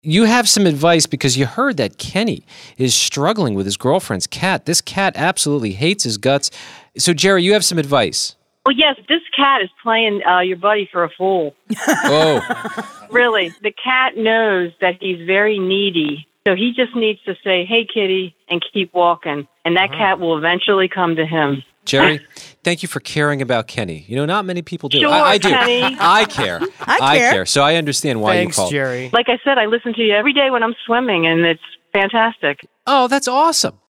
you have some advice because you heard that Kenny is struggling with his girlfriend's cat. This cat absolutely hates his guts. So, Jerry, you have some advice. Well, yes, this cat is playing your buddy for a fool. Oh. Really, the cat knows that he's very needy. So he just needs to say, hey, kitty, and keep walking. And that cat will eventually come to him. Jerry, thank you for caring about Kenny. Not many people do. Sure, I do. Kenny. I care. I care. So I understand why Thanks, you called. Jerry. Like I said, I listen to you every day when I'm swimming, and it's fantastic. Oh, that's awesome.